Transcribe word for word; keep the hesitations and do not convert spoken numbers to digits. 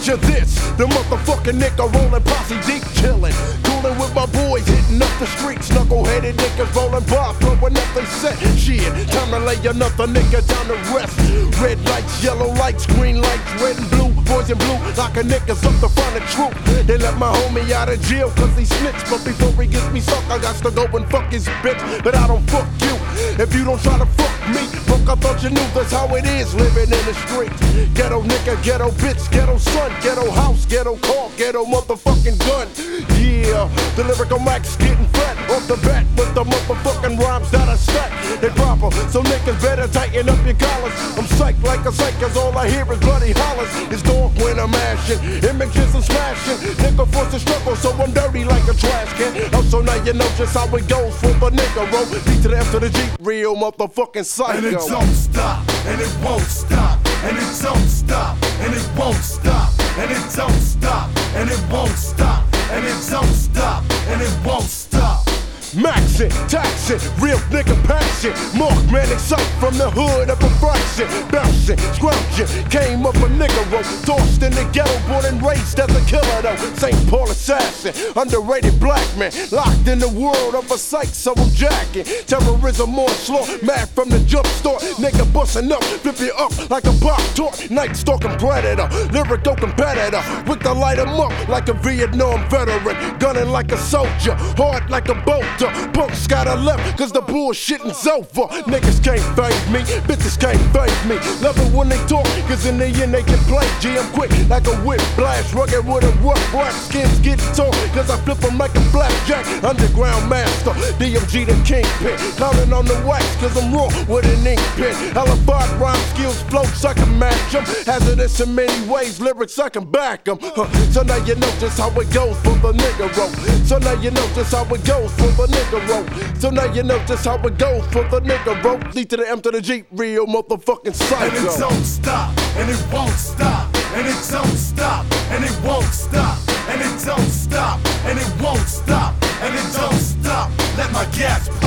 Picture this, the motherfucking nigga rolling posse deep chillin', coolin' with my boys, hitting up the streets, knuckle-headed niggas rolling by, throwing up they set. Shit, time to lay another nigga down to rest. Red lights, yellow lights, green lights, red and blue, boys in blue, locking niggas up to find the truth. They let my homie out of jail cause he snitched, but before he gets me sucked, I got to go and fuck his bitch. But I don't fuck you if you don't try to fuck me. Fuck, I thought you knew that's how it is living in the streets. Ghetto nigga, ghetto bitch, ghetto son, ghetto house, ghetto car, ghetto motherfucking gun. Yeah, the lyrical max getting fat off the bat with the motherfucking rhymes that I stack. They proper, so niggas better tighten up your collars. I'm psyched like a psych, cause all I hear is bloody hollers. It's dog when I'm mashing, images I'm smashing. Nigga forced to struggle, so I'm dirty like a trash can. Oh, so now you know just how it goes for the nigga roll. B to the F to the G, real motherfucking psycho. And it don't stop, and it won't stop, and it don't stop, and it won't stop, and it don't stop, and it won't stop, and it don't stop, and it won't stop. Maxin', taxin', real nigga passion. Mark man excited from the hood up a fraction. Bouncing, scrounging, came up a nigga roll. Tossed in the ghetto, born and raised as a killer though. Saint Paul assassin, underrated black man. Locked in the world of a psych, so I'm jacking. Terrorism on slaw, mad from the jump start. Nigga bustin' up, flip you up like a pop tart. Night stalking predator, lyrical competitor. With the light 'em up like a Vietnam veteran. Gunning like a soldier, hard like a bolter. Punks gotta left, cause the bullshitting's over. Niggas can't fade me, bitches can't fade me. Love it when they talk, cause in the end they can play. G, I'm quick like a whip blast, rugged with a rough rap. Skins get torn, cause I flip them like a blackjack. Underground master, D M G the kingpin. Counting on the wax, cause I'm raw with an ink pen. Alibi rhyme skills, floats, I can match them. Hazardous in many ways, lyrics I can back them. Huh. So now you know just how it goes for the nigga roll. So now you know just how it goes for the nigga roll. So now you know just how it goes for the nigga roll. D to the M to the G, real motherfucking psycho. And it don't stop, and it won't stop, and it don't stop, and it won't stop, and it don't stop, and it won't stop, and it don't stop. Let my gas